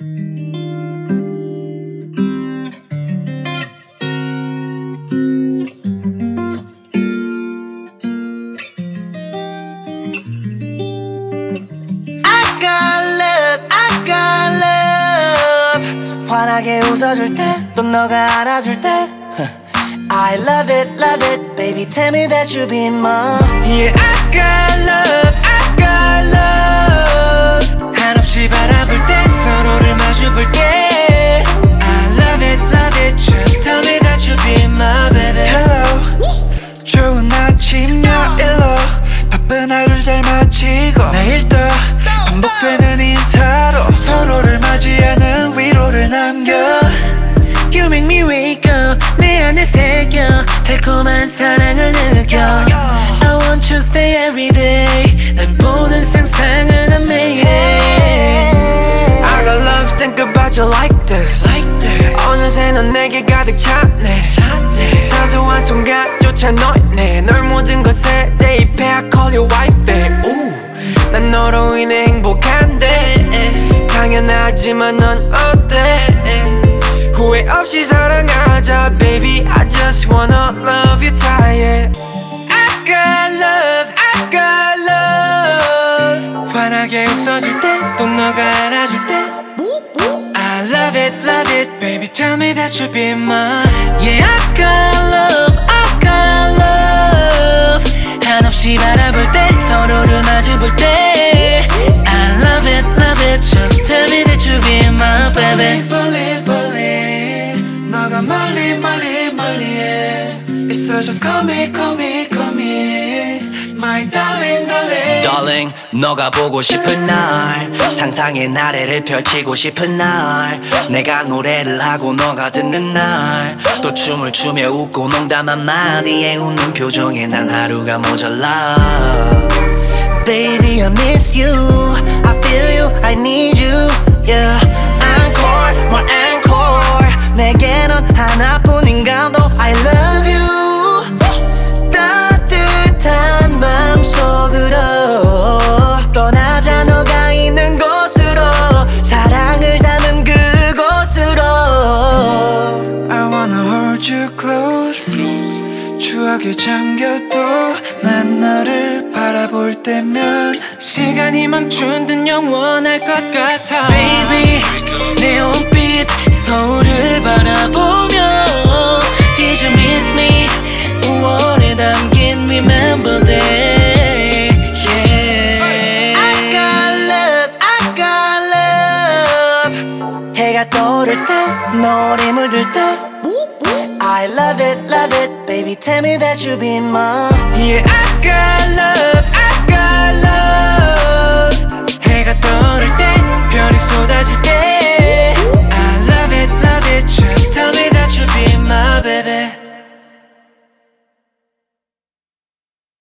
환하게 웃어줄 때 또 너가 안아줄 때 I love it, baby tell me that you be mine. Yeah, I got love 한없이 바라볼 때 서로를 마주볼 때 I love it, just tell me that you be my baby. Hello, 좋은 아침이야 일로 바쁜 하루 잘 마치고 내일 또 반복되는 인사로 서로를 맞이하는 위로를 남겨. You make me wake up 내 안에 새겨 달콤한 사랑을 느껴 I want you to stay every day 날 보는 상상을 안 매해 I got love think about you like this 어느새 넌 내게 가득 찼네 사소한 순간조차 너 있네 널 모든 것에 대입해 I call you wife babe 난 너로 인해 행복한데 당연하지만 넌 어때 후회 없이 사랑하자 baby I just wanna love you tired I got love 환하게 웃어줄 때 또 너가 안아줄 때 I love it baby tell me that you be mine. Yeah I got love 한없이 바라볼 때 서로를 마주볼 때 I love it just tell me that you be my baby. 너가 멀리 해 있어 just call me my darling Darling 너가 보고 싶은 날 상상의 나래를 펼치고 싶은 날 내가 노래를 하고 너가 듣는 날 또 춤을 추며 웃고 농담 한마디에 웃는 표정에 난 하루가 모자라 Baby I miss you I feel you I need you Yeah Encore more encore 내게 넌 하나뿐인가도 I love you 따뜻한 맘속으로 떠나자 너가 있는 곳으로 사랑을 담은 그곳으로 I wanna hold you close 추억에 잠겨도 난 너를 바라볼 때면 시간이 멈춘 듯 영원할 것 같아 Baby 내 온빛 서울을 바라보며 Did you miss me 5월에 담긴 Remember Day Yeah I got love 해가 떠오를 때 노을이 물들 때 I love it baby tell me that you be mine. Yeah I got love